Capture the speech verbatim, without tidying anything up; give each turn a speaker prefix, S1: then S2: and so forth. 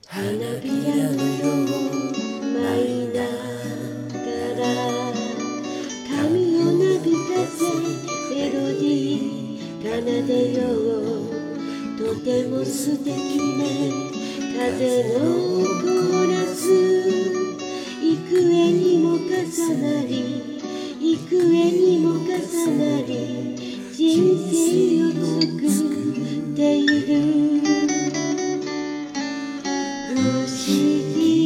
S1: 花びらのよう舞いながら髪をなびかせメロディー奏でよう。とても素敵ね風のコーラス。幾重にも重なり幾重にも重なり人生を作っている。不思議